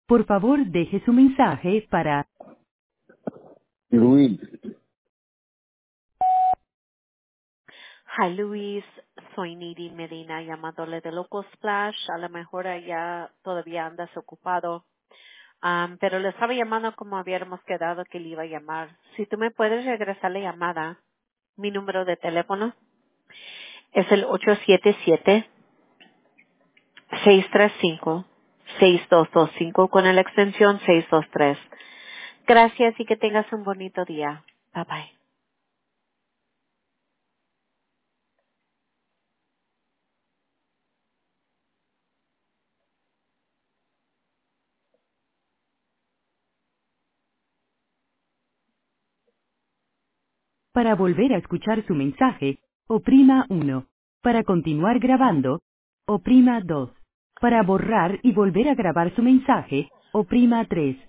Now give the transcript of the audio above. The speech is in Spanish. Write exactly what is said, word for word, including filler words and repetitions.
Por favor, deje su mensaje para... Luis, Hi Luis, soy Nidi Medina llamándole de Loco Splash. A lo mejor allá todavía andas ocupado, Am, pero le estaba llamando como habíamos quedado que le iba a llamar. Si tú me puedes regresar la llamada, mi número de teléfono es el ocho siete siete, seis tres cinco, seis dos dos cinco con la extensión seis dos tres. Gracias y que tengas un bonito día. Bye bye. Para volver a escuchar su mensaje, oprima uno. Para continuar grabando, oprima dos. Para borrar y volver a grabar su mensaje, oprima tres.